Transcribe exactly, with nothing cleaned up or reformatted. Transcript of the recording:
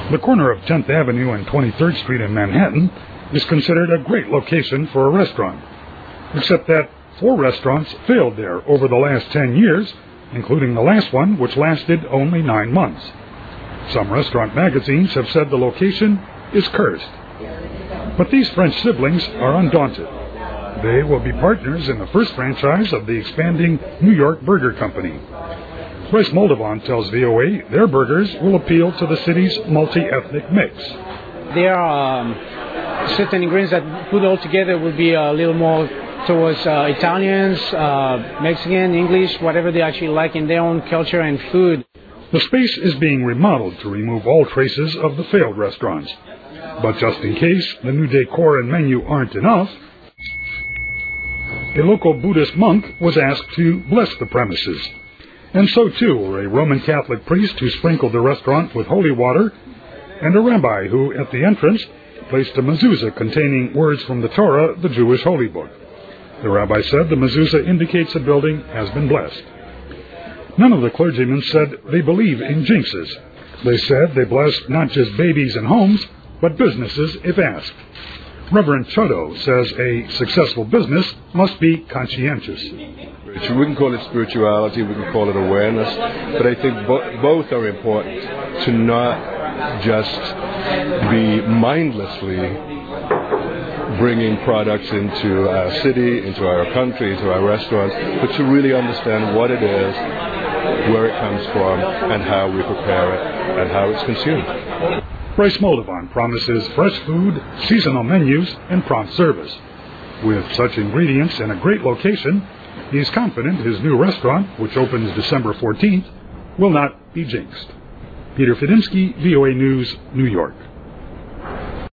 The corner of tenth Avenue and twenty-third Street in Manhattan is considered a great location for a restaurant, except that four restaurants failed there over the last ten years, including the last one, which lasted only nine months. Some restaurant magazines have said the location is cursed. But these French siblings are undaunted. They will be partners in the first franchise of the expanding New York Burger Company. Bryce Moldovan tells V O A their burgers will appeal to the city's multi-ethnic mix. There are um, certain ingredients that put all together will be a little more towards uh, Italians, uh, Mexican, English, whatever they actually like in their own culture and food. The space is being remodeled to remove all traces of the failed restaurants. But just in case the new decor and menu aren't enough, a local Buddhist monk was asked to bless the premises. And so, too, were a Roman Catholic priest who sprinkled the restaurant with holy water, and a rabbi who, at the entrance, placed a mezuzah containing words from the Torah, the Jewish holy book. The rabbi said the mezuzah indicates the building has been blessed. None of the clergymen said they believe in jinxes. They said they bless not just babies and homes, but businesses if asked. Reverend Chodo says a successful business must be conscientious. We wouldn't call it spirituality, we can call it awareness, but I think bo- both are important, to not just be mindlessly bringing products into our city, into our country, into our restaurants, but to really understand what it is, where it comes from, and how we prepare it, and how it's consumed. Bryce Moldovan promises fresh food, seasonal menus, and prompt service. With such ingredients and a great location, he is confident his new restaurant, which opens December fourteenth, will not be jinxed. Peter Fedinsky, V O A News, New York.